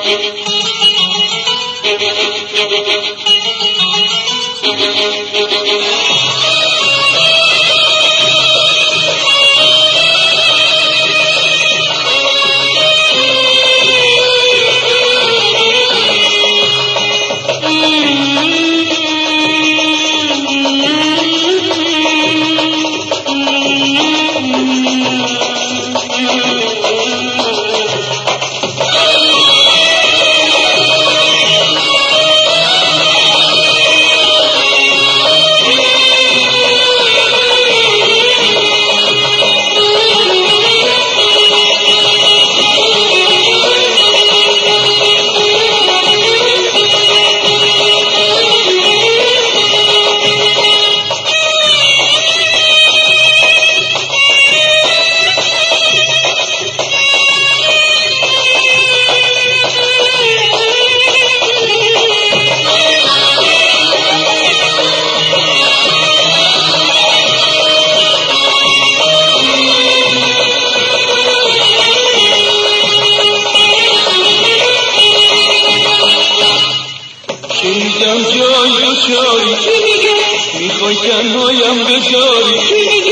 شنیدم جای دچاری میخوای تنهایم بذاری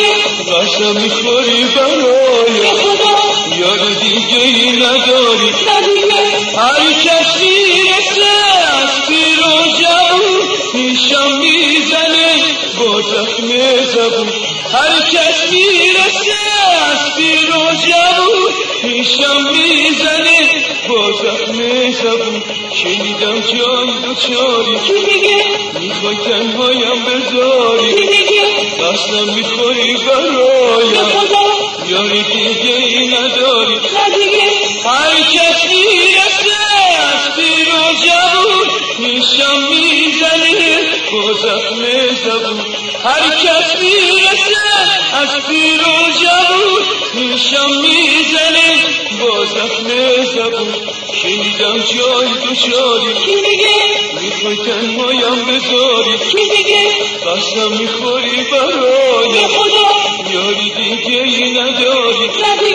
قسم میخوری برایم یار دیگه ای نداری هر کس میرسه از پیر و جوون پیشم میزنه با زخم زبون هر کس میرسه از پیر و جوون پیشم میزنه با زخم زبون شنیدم جای دچاری میخوای تنهایم بذاری قسم میخوری برایم یاری دیگه ای نداری هر کس میرسه از پیر و جوون پیشم میزنه با زخم زبون هر کس میرسه از پیر و جوون پیشم میزنه با زخم زبون شنیدم جای دچاری میخوای تنهایم بذاری قسم میخوری برایم یاری دیگه ای نداری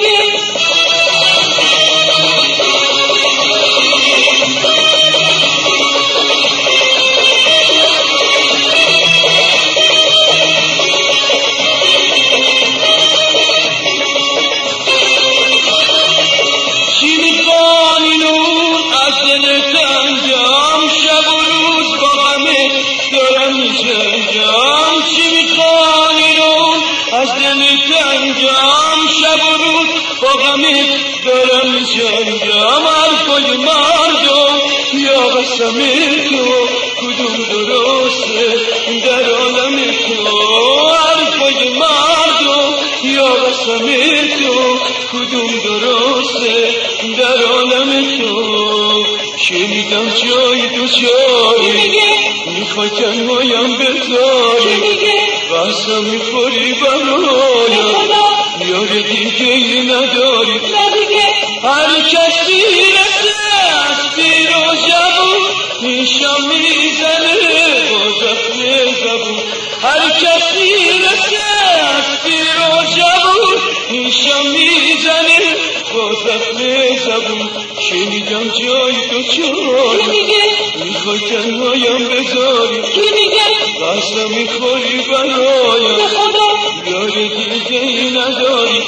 شب و روز با غمت دارم میجنگم حرفای مردم یا قسم تو کدوم درسته در عالم تو حرفای مردم یا قسم تو کدوم درسته در عالم تو شنیدم جای دچاری میخوای تنهایم بذاری قسم میخوری برایم یار دیگه ای نداری هر کسی رسه از پیر و جوون پیشم میزنه با زخم زبون هر کسی رسه از پیر و جوون پیشم میزنه با زخم زبون شنیدم جای دچاری میخوای تنهایم بذاری قسم میخوری برایم یار دیگه ای نداری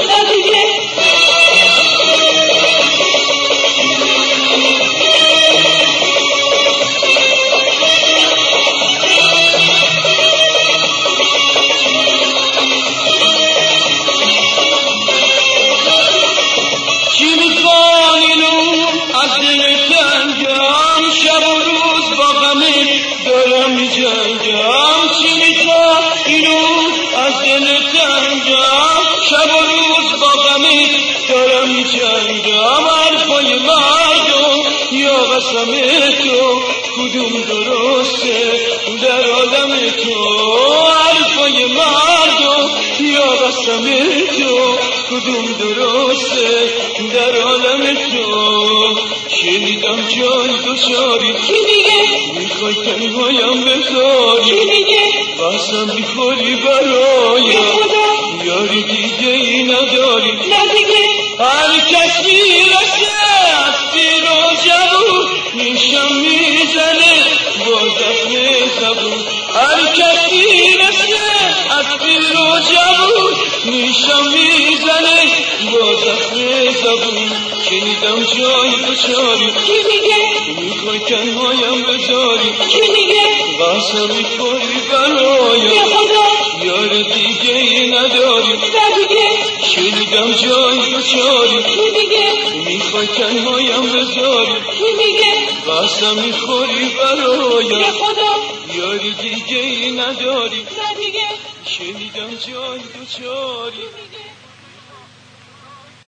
چی میخوانی نور از دل تنگم شب و روز با غمت دارم میجنگم چی میخوانی نور از دل تنگم شب و روز با غمت دارم میجنگم حرفای مردم یا قسم تو کدوم درسته در عالم تو حرفای مردم یا قسم تو کدوم درسته در عالم تو شنیدم جای دچاری میخوای تنهایم بذاری قسم میخوری برایم یاری دیگه ای نداری هر کسی رسه از پیر و جوون نیشم میزنه با زخم زبون هر کسی رسه از پیر و جوون نیشم میزنه با زخم زبون شنیدم جای دچاری کی میگه میخوای تنهایم بذاری کی میگه قسم میخوری برایم به خدا یار دیگه ای نداری نه دیگه شنیدم جای دچاری کی میگه میخوای تنهایم بذاری کی میگه قسم میخوری به برایم خدا یار دیگه ای نداری نه دیگه شنیدم جای دچاری